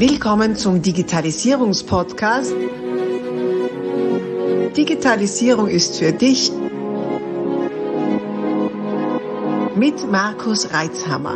Willkommen zum Digitalisierungspodcast. Digitalisierung ist für dich mit Markus Reitzhammer.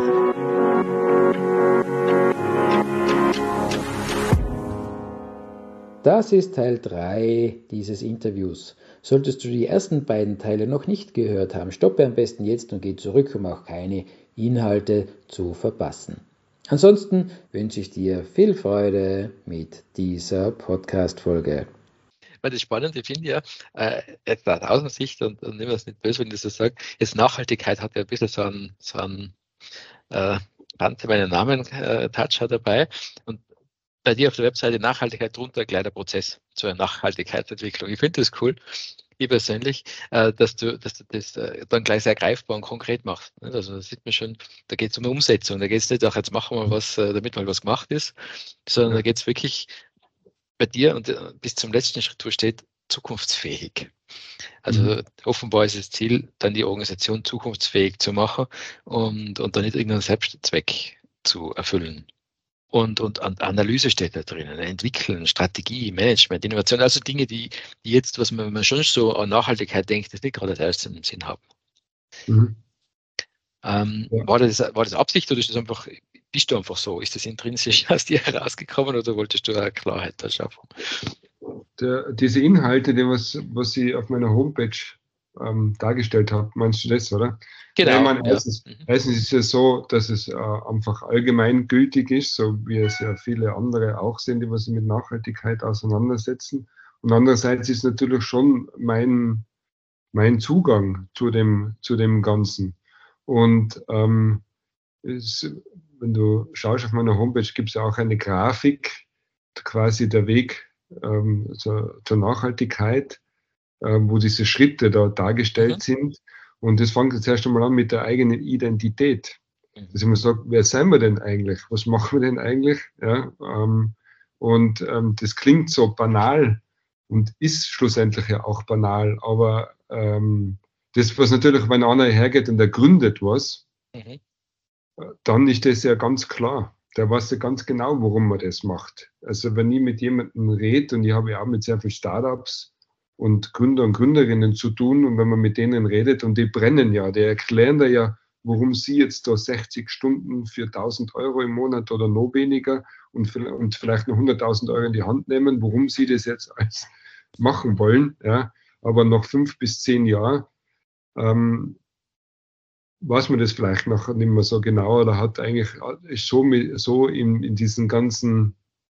Das ist Teil 3 dieses Interviews. Solltest du die ersten beiden Teile noch nicht gehört haben, stoppe am besten jetzt und geh zurück, um auch keine Inhalte zu verpassen. Ansonsten wünsche ich dir viel Freude mit dieser Podcast-Folge. Das Spannende finde ich ja, jetzt aus Außensicht und nimm das nicht böse, wenn ich das so sage, jetzt Nachhaltigkeit hat ja ein bisschen so einen kannte meinen Namen Touch dabei und bei dir auf der Webseite Nachhaltigkeit drunter ein kleiner Prozess zur Nachhaltigkeitsentwicklung. Ich finde das cool, ich persönlich, dass du das dann gleich sehr greifbar und konkret machst. Also da sieht man schon, da geht es um Umsetzung, da geht es nicht auch, jetzt machen wir was, damit mal was gemacht ist, sondern da geht es wirklich bei dir und bis zum letzten Schritt, wo steht, zukunftsfähig. Also offenbar ist das Ziel, dann die Organisation zukunftsfähig zu machen und dann nicht irgendeinen Selbstzweck zu erfüllen. Und Analyse steht da drinnen, entwickeln, Strategie, Management, Innovation, also Dinge, die jetzt, was man schon so an Nachhaltigkeit denkt, das nicht gerade das erste im Sinn haben. War das Absicht oder ist das einfach, bist du einfach so? Ist das intrinsisch aus dir herausgekommen oder wolltest du eine Klarheit da schaffen? Diese Inhalte, was ich auf meiner Homepage dargestellt habe, meinst du das, oder? Genau. Ja, ich meine, erstens ist es ja so, dass es einfach allgemeingültig ist, so wie es ja viele andere auch sind, die sich mit Nachhaltigkeit auseinandersetzen. Und andererseits ist natürlich schon mein Zugang zu dem Ganzen. Und wenn du schaust auf meiner Homepage, gibt es ja auch eine Grafik, quasi der Weg zur Nachhaltigkeit, wo diese Schritte da dargestellt sind. Und das fängt jetzt erst einmal an mit der eigenen Identität. Dass ich mir sage, wer sind wir denn eigentlich? Was machen wir denn eigentlich? Ja, das klingt so banal und ist schlussendlich ja auch banal, aber das, was natürlich, wenn einer hergeht und er gründet was, dann ist das ja ganz klar. Der weiß ja ganz genau, warum man das macht. Also wenn ich mit jemandem rede, und ich habe ja auch mit sehr vielen Startups und Gründer und Gründerinnen zu tun, und wenn man mit denen redet, und die brennen ja, die erklären da ja, warum sie jetzt da 60 Stunden für 1.000 Euro im Monat oder noch weniger und vielleicht noch 100.000 Euro in die Hand nehmen, warum sie das jetzt alles machen wollen. Ja. Aber nach 5 bis 10 Jahren weiß man das vielleicht noch nicht mehr so genau, oder ist so in diesen ganzen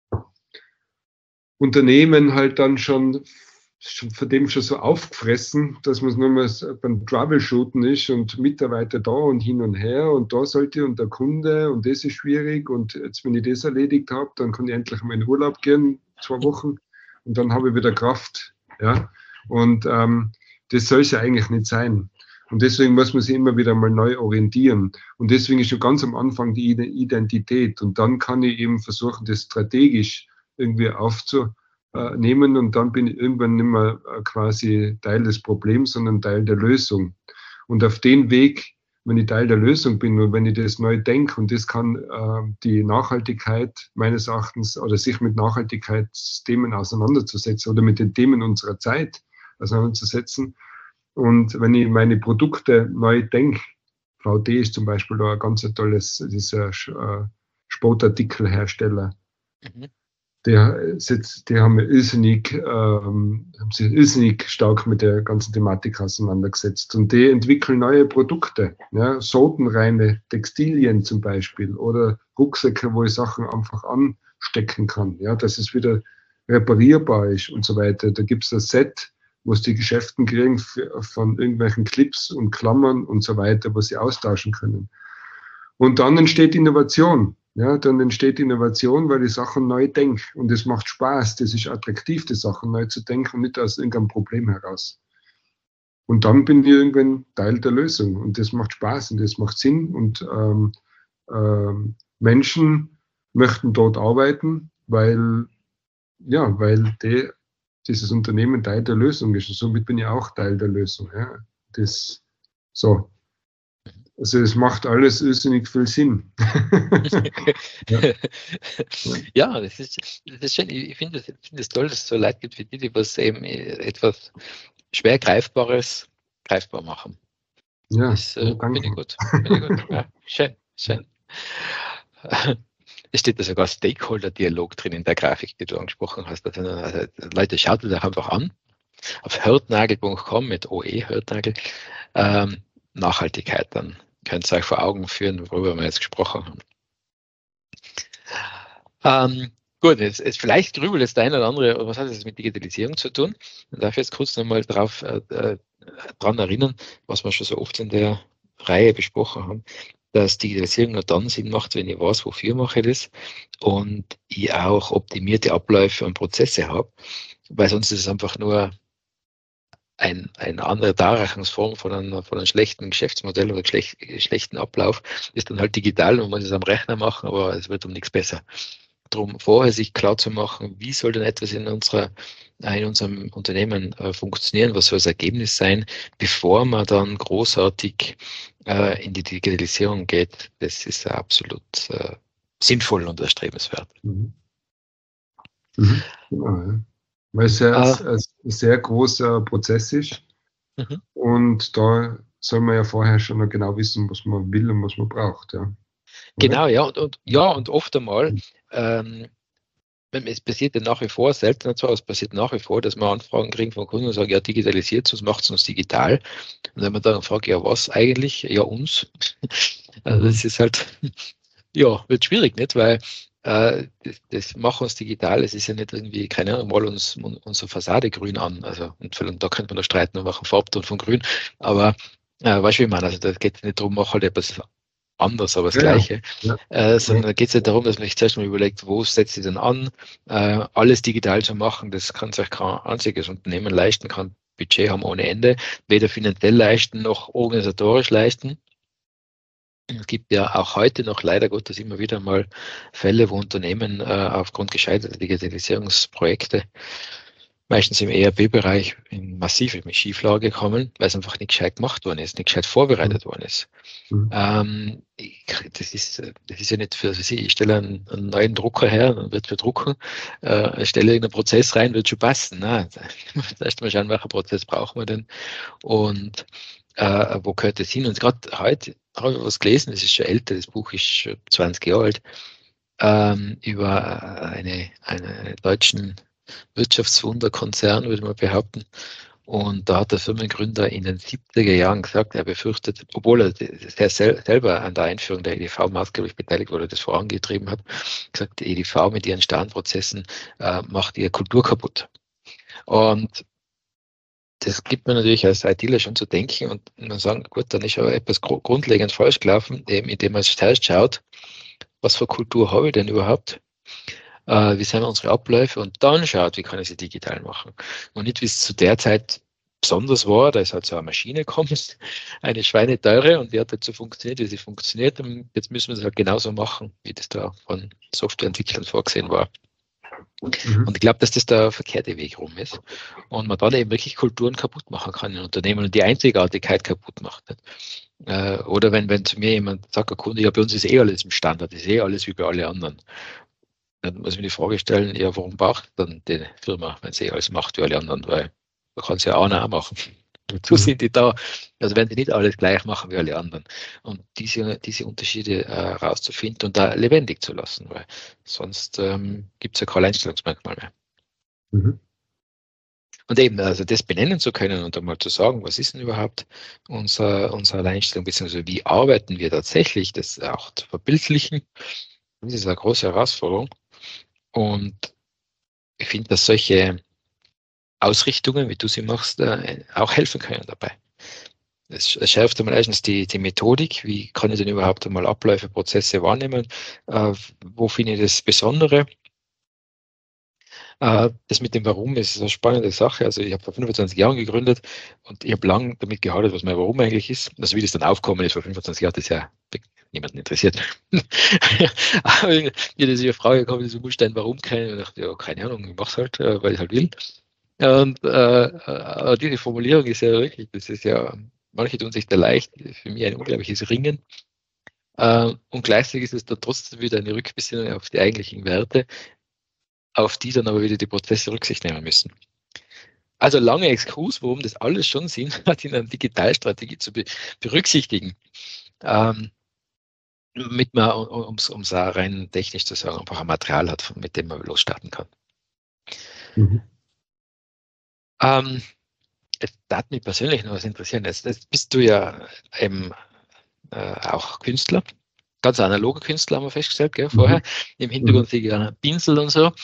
Unternehmen halt dann schon von dem schon so aufgefressen, dass man es nur mal beim Troubleshooten ist und Mitarbeiter da und hin und her und da sollte und der Kunde und das ist schwierig und jetzt, wenn ich das erledigt habe, dann kann ich endlich mal in Urlaub gehen, 2 Wochen und dann habe ich wieder Kraft. Ja? Und das soll es ja eigentlich nicht sein. Und deswegen muss man sich immer wieder mal neu orientieren. Und deswegen ist schon ganz am Anfang die Identität. Und dann kann ich eben versuchen, das strategisch irgendwie aufzunehmen. Und dann bin ich irgendwann nicht mehr quasi Teil des Problems, sondern Teil der Lösung. Und auf den Weg, wenn ich Teil der Lösung bin und wenn ich das neu denke, und das kann die Nachhaltigkeit meines Erachtens oder sich mit Nachhaltigkeitsthemen auseinanderzusetzen oder mit den Themen unserer Zeit auseinanderzusetzen. Und wenn ich meine Produkte neu denke, VD ist zum Beispiel da ein ganz tolles, dieser Sportartikelhersteller. Die haben sich irrsinnig stark mit der ganzen Thematik auseinandergesetzt. Und die entwickeln neue Produkte, ja, sotenreine Textilien zum Beispiel oder Rucksäcke, wo ich Sachen einfach anstecken kann, ja, dass es wieder reparierbar ist und so weiter. Da gibt es ein Set, wo es die Geschäften kriegen von irgendwelchen Clips und Klammern und so weiter, was sie austauschen können. Und dann entsteht Innovation. Ja, dann entsteht Innovation, weil ich Sachen neu denke. Und es macht Spaß, das ist attraktiv, die Sachen neu zu denken und nicht aus irgendeinem Problem heraus. Und dann bin ich irgendwann Teil der Lösung. Und das macht Spaß und das macht Sinn. Und Menschen möchten dort arbeiten, weil dieses Unternehmen Teil der Lösung ist. Und somit bin ich auch Teil der Lösung. Ja. Also es macht alles irrsinnig viel Sinn. Ja. Ja, das ist schön. Ich finde es toll, dass es so Leute gibt wie die was eben etwas schwer Greifbares greifbar machen. Ja, Das finde ich gut. Ja, schön. Es steht da sogar Stakeholder-Dialog drin in der Grafik, die du angesprochen hast. Also Leute, schaut euch einfach an. Auf hörtnagel.com mit OE, Hörtnagel, Nachhaltigkeit. Dann könnt ihr euch vor Augen führen, worüber wir jetzt gesprochen haben. Gut, jetzt vielleicht grübelt jetzt der eine oder andere, was hat das mit Digitalisierung zu tun? Ich darf jetzt kurz nochmal dran erinnern, was wir schon so oft in der Reihe besprochen haben, dass Digitalisierung nur dann Sinn macht, wenn ich weiß, wofür mache ich das und ich auch optimierte Abläufe und Prozesse habe, weil sonst ist es einfach nur eine andere Darreichungsform von einem schlechten Geschäftsmodell oder schlechten Ablauf. Ist dann halt digital, man muss es am Rechner machen, aber es wird um nichts besser. Darum vorher sich klar zu machen, wie soll denn etwas in unserem Unternehmen funktionieren, was soll das Ergebnis sein, bevor man dann großartig in die Digitalisierung geht, das ist absolut sinnvoll und erstrebenswert. Mhm. Genau, ja. Weil es ja ein sehr großer Prozess ist und da soll man ja vorher schon genau wissen, was man will und was man braucht. Ja. Genau, ja, und oft einmal, es passiert ja nach wie vor, seltener zwar, es passiert nach wie vor, dass wir Anfragen kriegen von Kunden und sagen, ja, digitalisiert, sonst macht es uns digital. Und wenn man dann fragt, ja, was eigentlich? Ja, uns. Das ist halt, ja, wird schwierig, nicht? Weil das macht uns digital, es ist ja nicht irgendwie, keine Ahnung, mal unsere Fassade grün an. Also, und da könnte man noch streiten und machen Farbton von grün. Aber weißt du, wie ich meine? Also, da geht es nicht darum, mach halt etwas anders, aber das Gleiche. Sondern da geht es ja darum, dass man sich zuerst mal überlegt, wo setzt sie denn an, alles digital zu machen, das kann sich kein einziges Unternehmen leisten, kann Budget haben ohne Ende, weder finanziell leisten noch organisatorisch leisten. Es gibt ja auch heute noch leider Gottes immer wieder mal Fälle, wo Unternehmen aufgrund gescheiterter Digitalisierungsprojekte meistens im ERP-Bereich in massive Schieflage kommen, weil es einfach nicht gescheit gemacht worden ist, nicht gescheit vorbereitet worden ist. Das ist ja nicht für Sie. Ich stelle einen neuen Drucker her, dann wird drucken, ich stelle irgendeinen Prozess rein, wird schon passen. Erst mal schauen, welchen Prozess brauchen wir denn und wo gehört das hin? Und gerade heute habe ich was gelesen, das ist schon älter, das Buch ist schon 20 Jahre alt, über einen deutschen Wirtschaftswunderkonzern, würde man behaupten. Und da hat der Firmengründer in den 70er Jahren gesagt, er befürchtet, obwohl er selber an der Einführung der EDV maßgeblich beteiligt wurde, das vorangetrieben hat, gesagt, die EDV mit ihren starren Prozessen macht ihre Kultur kaputt. Und das gibt mir natürlich als ITler schon zu denken und man sagt, gut, dann ist aber etwas grundlegend falsch gelaufen, eben indem man zuerst schaut, was für Kultur habe ich denn überhaupt? Wie sind unsere Abläufe und dann schaut, wie kann ich sie digital machen. Und nicht, wie es zu der Zeit besonders war, da ist halt so eine Maschine gekommen, eine schweineteure und die hat halt so funktioniert, wie sie funktioniert und jetzt müssen wir es halt genauso machen, wie das da von Softwareentwicklern vorgesehen war. Und ich glaube, dass das der verkehrte Weg rum ist und man dann eben wirklich Kulturen kaputt machen kann in Unternehmen und die Einzigartigkeit kaputt macht. Oder wenn zu mir jemand sagt, ein Kunde, ja, bei uns ist eh alles im Standard, ist eh alles wie bei allen anderen. Dann muss ich mir die Frage stellen, ja, warum braucht dann die Firma, wenn sie alles macht wie alle anderen? Weil man kann es ja auch machen. Wozu sind die da? Also wenn sie nicht alles gleich machen wie alle anderen. Und diese Unterschiede rauszufinden und da lebendig zu lassen, weil sonst gibt es ja kein Alleinstellungsmerkmal mehr. Und eben, also das benennen zu können und einmal zu sagen, was ist denn überhaupt unsere Alleinstellung, beziehungsweise wie arbeiten wir tatsächlich, das auch zu verbildlichen, das ist eine große Herausforderung. Und ich finde, dass solche Ausrichtungen, wie du sie machst, auch helfen können dabei. Es schärft einmal erstens die Methodik, wie kann ich denn überhaupt einmal Abläufe, Prozesse wahrnehmen, wo finde ich das Besondere. Das mit dem Warum ist eine spannende Sache. Also ich habe vor 25 Jahren gegründet und ich habe lange damit gehadert, was mein Warum eigentlich ist. Also wie das dann aufgekommen ist vor 25 Jahren, das ist ja niemanden interessiert. Aber wie das eine Frage gekommen ist, du musst dein Warum kennen. Und ich dachte, ja, keine Ahnung, ich mache es halt, weil ich halt will. Und diese Formulierung ist ja wirklich, das ist ja, manche tun sich da leicht, für mich ein unglaubliches Ringen. Und gleichzeitig ist es dann trotzdem wieder eine Rückbesinnung auf die eigentlichen Werte, auf die dann aber wieder die Prozesse Rücksicht nehmen müssen. Also lange Exkurs, warum das alles schon Sinn hat, in einer Digitalstrategie zu berücksichtigen. Damit man, um es rein technisch zu sagen, einfach ein Material hat, mit dem man losstarten kann. Mhm. Es darf mich persönlich noch was interessieren. Jetzt bist du ja eben auch Künstler, ganz analoger Künstler, haben wir festgestellt, gell, vorher. Im Hintergrund sehe ich einen Pinsel und so.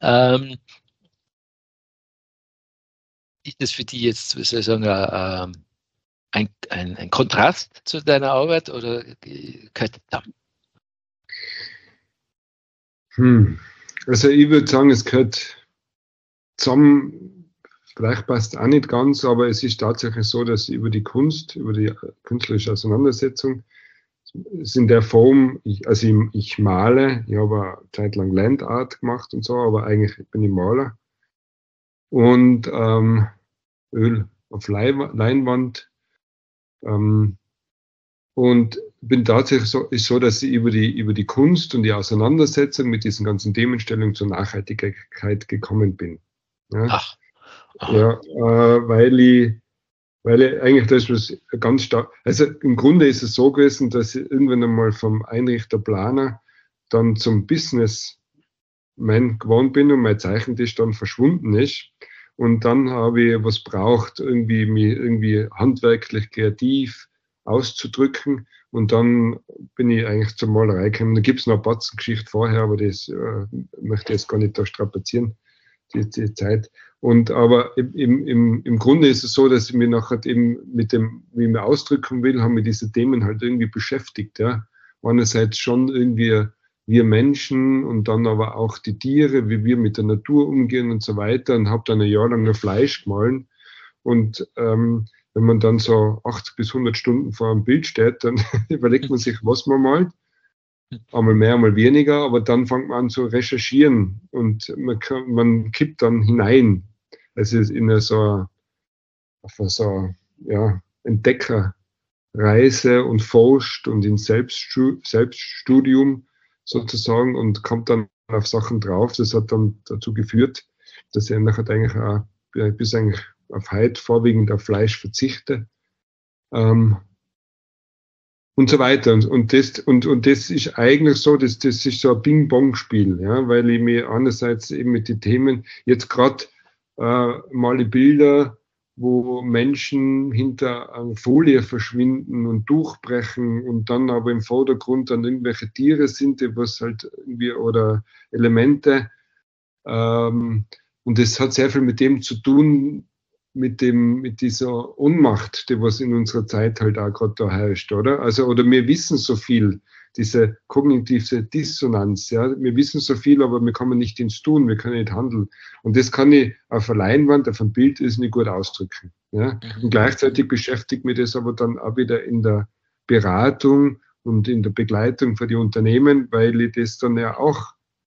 Ist das für dich jetzt sozusagen ein Kontrast zu deiner Arbeit oder gehört das zusammen? Also ich würde sagen, es gehört zusammen, vielleicht passt es auch nicht ganz, aber es ist tatsächlich so, dass über die Kunst, über die künstlerische Auseinandersetzung, ist in der Form, ich male, ich habe eine Zeit lang Landart gemacht und so, aber eigentlich bin ich Maler. Und Öl auf Leinwand. Und bin tatsächlich so, dass ich über die Kunst und die Auseinandersetzung mit diesen ganzen Themenstellungen zur Nachhaltigkeit gekommen bin. Ja, Ach. ja weil ich eigentlich das was ganz stark, also im Grunde ist es so gewesen, dass ich irgendwann einmal vom Einrichter Planer dann zum Businessman geworden bin und mein Zeichentisch dann verschwunden ist. Und dann habe ich was braucht, mich irgendwie handwerklich kreativ auszudrücken. Und dann bin ich eigentlich zur Malerei gekommen. Da gibt es noch eine Batzengeschichte vorher, aber das möchte ich jetzt gar nicht da strapazieren, die Zeit. Aber im Grunde ist es so, dass ich mich nachher eben mit dem, wie ich mich ausdrücken will, haben mich diese Themen halt irgendwie beschäftigt. Ja. Einerseits schon irgendwie wir Menschen und dann aber auch die Tiere, wie wir mit der Natur umgehen und so weiter, und habe dann ein Jahr lang nur Fleisch gemahlen. Und wenn man dann so 80 bis 100 Stunden vor einem Bild steht, dann überlegt man sich, was man malt. Einmal mehr, einmal weniger, aber dann fängt man an zu recherchieren und man kippt dann hinein. Also in so Entdeckerreise und forscht und in Selbststudium sozusagen und kommt dann auf Sachen drauf. Das hat dann dazu geführt, dass ich nachher eigentlich auch bis eigentlich auf heute vorwiegend auf Fleisch verzichte. Und so weiter. Und das ist eigentlich so, das ist so ein Bing-Bong-Spiel, ja, weil ich mir einerseits eben mit den Themen jetzt gerade male Bilder, wo Menschen hinter einer Folie verschwinden und durchbrechen und dann aber im Vordergrund dann irgendwelche Tiere sind, die was halt irgendwie oder Elemente. Und das hat sehr viel mit dem zu tun, mit dieser Ohnmacht, die was in unserer Zeit halt auch gerade da herrscht, oder? Also, oder wir wissen so viel, diese kognitive Dissonanz, ja. Wir wissen so viel, aber wir kommen nicht ins Tun, wir können nicht handeln. Und das kann ich auf einer Leinwand, auf einem Bild ist nicht gut ausdrücken, ja. Und gleichzeitig beschäftigt mich das aber dann auch wieder in der Beratung und in der Begleitung für die Unternehmen, weil ich das dann ja auch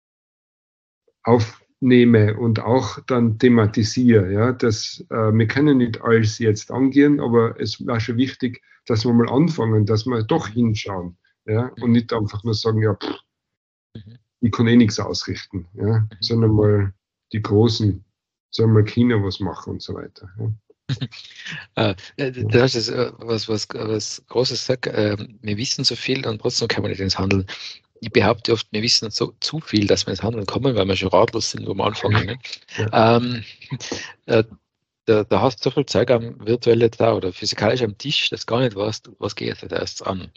aufnehme und auch dann thematisiere, ja, dass wir können nicht alles jetzt angehen, aber es war schon wichtig, dass wir mal anfangen, dass wir doch hinschauen, ja, und nicht einfach nur sagen, ja, ich kann eh nichts ausrichten, ja, sondern mal die Großen, sollen mal China was machen und so weiter. Ja. Du hast jetzt was Großes gesagt, wir wissen so viel und trotzdem kann man nicht ins Handeln. Ich behaupte oft, wir wissen so zu viel, dass wir ins Handeln kommen, weil wir schon ratlos sind, wo wir anfangen. Ne? Ja. Da hast du so viel Zeug am virtuellen da oder physikalisch am Tisch, dass gar nicht weißt, was geht da erst an.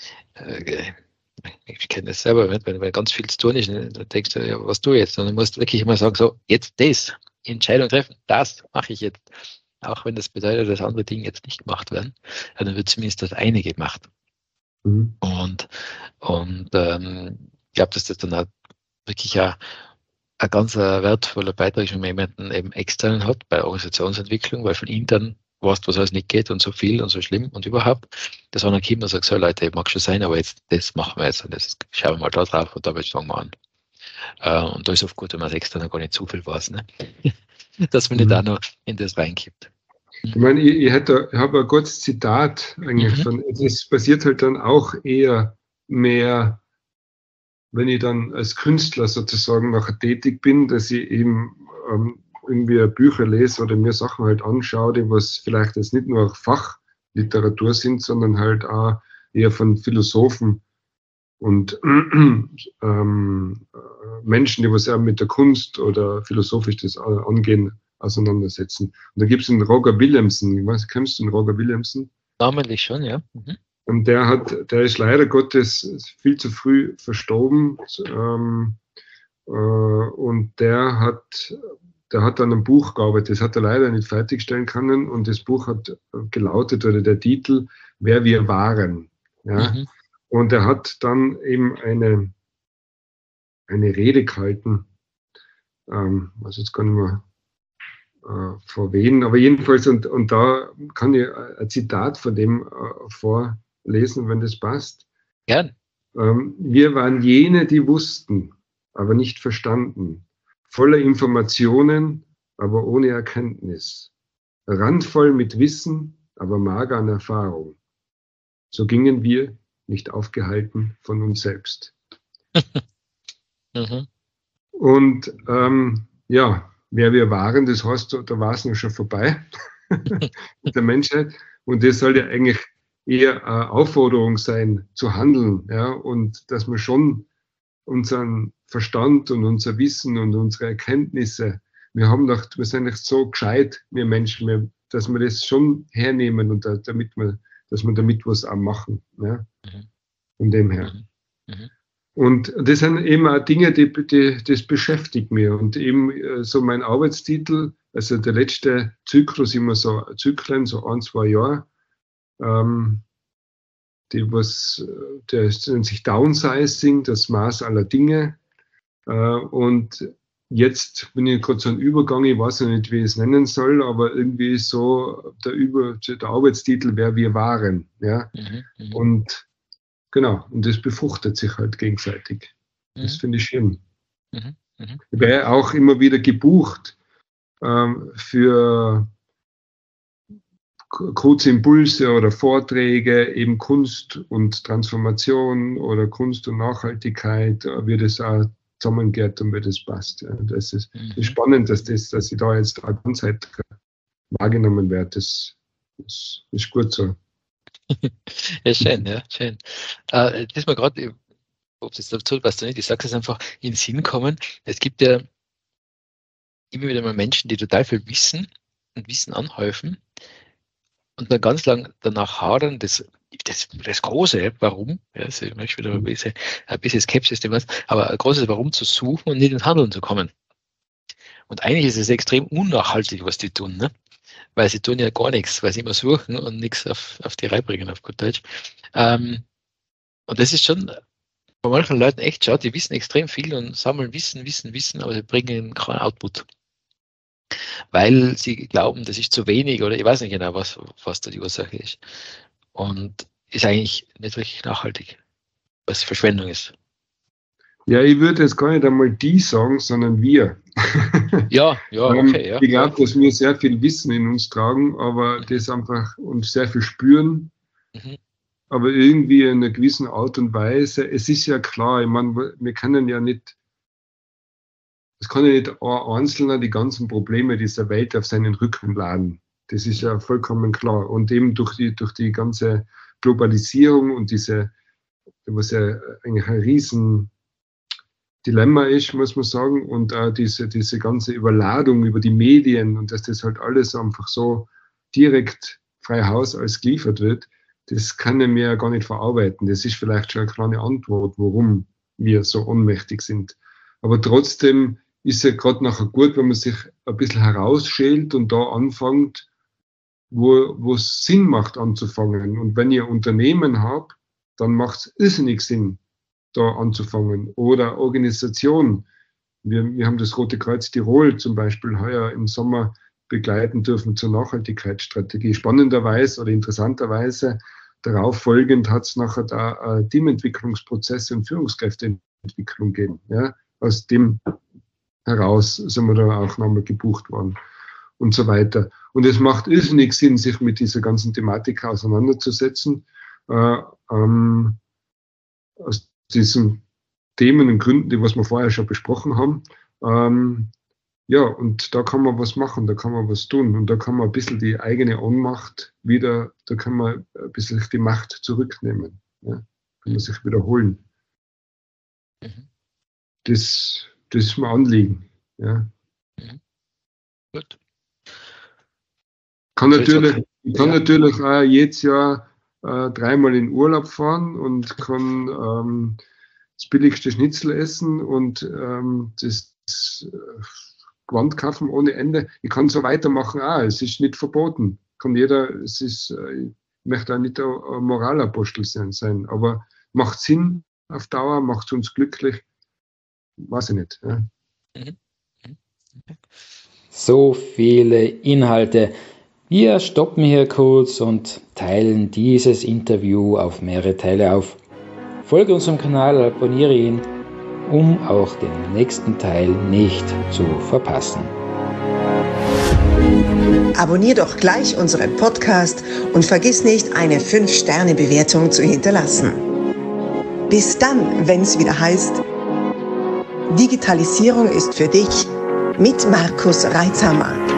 Ich kenne das selber, wenn ganz viel zu tun ist, dann denkst du, ja, was tue ich jetzt? Und du musst wirklich immer sagen, so, jetzt das, Entscheidung treffen, das mache ich jetzt. Auch wenn das bedeutet, dass andere Dinge jetzt nicht gemacht werden, dann wird zumindest das eine gemacht. Und ich glaube, dass das dann auch wirklich ein ganz wertvoller Beitrag ist, wenn man jemanden eben externen hat bei Organisationsentwicklung, weil von intern weißt, was alles nicht geht und so viel und so schlimm und überhaupt. Das andere kommt und sagt, so Leute, mag schon sein, aber jetzt, das machen wir jetzt und das schauen wir mal da drauf und damit fangen wir an. Und da ist oft gut, wenn man als externer gar nicht zu viel weiß, ne? Dass man nicht auch noch in das reinkippt. Ich meine, ich habe ein kurzes Zitat eigentlich von, das passiert halt dann auch eher mehr, wenn ich dann als Künstler sozusagen nachher tätig bin, dass ich eben irgendwie Bücher lese oder mir Sachen halt anschaue, die was vielleicht jetzt nicht nur Fachliteratur sind, sondern halt auch eher von Philosophen und Menschen, die was ja mit der Kunst oder philosophisch das angehen, auseinandersetzen. Und da gibt es den Roger Williamson. Ich weiß, kennst du den Roger Williamson? Namentlich schon, ja. Und der ist leider Gottes viel zu früh verstorben. Und der hat dann ein Buch gearbeitet. Das hat er leider nicht fertigstellen können. Und das Buch hat gelautet, oder der Titel, Wer wir waren. Ja? Und er hat dann eben eine Rede gehalten. Also jetzt kann ich mal vor wen, aber jedenfalls, und da kann ich ein Zitat von dem vorlesen, wenn das passt. Gern. Wir waren jene, die wussten, aber nicht verstanden, voller Informationen, aber ohne Erkenntnis, randvoll mit Wissen, aber mager an Erfahrung. So gingen wir, nicht aufgehalten von uns selbst. Und ja, wer wir waren, das heißt, da war es noch schon vorbei mit der Menschheit. Und das soll ja eigentlich eher eine Aufforderung sein, zu handeln. Ja? Und dass wir schon unseren Verstand und unser Wissen und unsere Erkenntnisse, wir sind nicht so gescheit, wir Menschen, dass wir das schon hernehmen und dass wir damit was auch machen. Ja? Von dem her. Und das sind eben auch Dinge, das beschäftigt mich. Und eben so mein Arbeitstitel, also der letzte Zyklus, immer so Zyklen, so 1-2 Jahre, der nennt sich Downsizing, das Maß aller Dinge. Und jetzt bin ich gerade so ein Übergang, ich weiß noch nicht, wie ich es nennen soll, aber irgendwie so der Arbeitstitel, wer wir waren. Ja? Und genau, und das befruchtet sich halt gegenseitig. Das finde ich schön. Ich werde auch immer wieder gebucht für kurze Impulse oder Vorträge, eben Kunst und Transformation oder Kunst und Nachhaltigkeit, wie das auch zusammengeht und wie das passt. Ja. Das ist spannend, dass ich da jetzt die ganze Zeit wahrgenommen werde. Das ist gut so. Ja, schön, ja, schön. Das ist mir gerade, ob das dazu passt oder nicht, ich sage es einfach, in den Sinn kommen. Es gibt ja immer wieder mal Menschen, die total viel Wissen und Wissen anhäufen und dann ganz lang danach hadern, das große Warum, ja, also ich möchte wieder ein bisschen Skepsis, aber ein großes Warum zu suchen und nicht ins Handeln zu kommen. Und eigentlich ist es extrem unnachhaltig, was die tun, ne? Weil sie tun ja gar nichts, weil sie immer suchen und nichts auf die Reihe bringen, auf gut Deutsch. Und das ist schon bei manchen Leuten echt schade, die wissen extrem viel und sammeln Wissen, aber sie bringen keinen Output. Weil sie glauben, das ist zu wenig oder ich weiß nicht genau, was da die Ursache ist. Und ist eigentlich nicht wirklich nachhaltig, was Verschwendung ist. Ja, ich würde jetzt gar nicht einmal die sagen, sondern wir. Ja, okay. Ja. Ich glaube, dass wir sehr viel Wissen in uns tragen, aber das einfach und sehr viel spüren. Aber irgendwie in einer gewissen Art und Weise, es ist ja klar, ich meine, wir können ja nicht, es kann ja nicht ein Einzelner die ganzen Probleme dieser Welt auf seinen Rücken laden. Das ist ja vollkommen klar. Und eben durch die ganze Globalisierung und was ja eigentlich ein riesen Dilemma ist, muss man sagen, und auch diese ganze Überladung über die Medien und dass das halt alles einfach so direkt frei Haus als geliefert wird, das kann ich mir ja gar nicht verarbeiten. Das ist vielleicht schon eine kleine Antwort, warum wir so ohnmächtig sind. Aber trotzdem ist ja gerade nachher gut, wenn man sich ein bisschen herausschält und da anfängt, wo es Sinn macht anzufangen. Und wenn ihr ein Unternehmen habt, dann macht es irrsinnig Sinn, da anzufangen. Oder Organisation. Wir haben das Rote Kreuz Tirol zum Beispiel heuer im Sommer begleiten dürfen zur Nachhaltigkeitsstrategie. Spannenderweise oder interessanterweise darauf folgend hat es nachher da Teamentwicklungsprozesse und Führungskräfteentwicklung gegeben. Ja? Aus dem heraus sind wir da auch nochmal gebucht worden. und so weiter. Und es macht irrsinnig Sinn, sich mit dieser ganzen Thematik auseinanderzusetzen, aus diesen Themen und Gründen, die was wir vorher schon besprochen haben. Ja, und da kann man was machen, da kann man was tun und da kann man ein bisschen die eigene Ohnmacht wieder, da kann man ein bisschen die Macht zurücknehmen, ja? Kann man sich wiederholen. Das ist mir Anliegen. Ja. Gut. Ich kann natürlich auch jedes Jahr 3-mal in Urlaub fahren und kann das billigste Schnitzel essen und das Gewand kaufen ohne Ende. Ich kann so weitermachen auch. Es ist nicht verboten. Kann jeder, ich möchte auch nicht ein Moralapostel sein, aber macht Sinn auf Dauer, macht uns glücklich, weiß ich nicht. Ja. So viele Inhalte. Wir stoppen hier kurz und teilen dieses Interview auf mehrere Teile auf. Folge unserem Kanal, abonniere ihn, um auch den nächsten Teil nicht zu verpassen. Abonnier doch gleich unseren Podcast und vergiss nicht, eine 5-Sterne-Bewertung zu hinterlassen. Bis dann, wenn es wieder heißt, Digitalisierung ist für dich mit Markus Reitzhammer.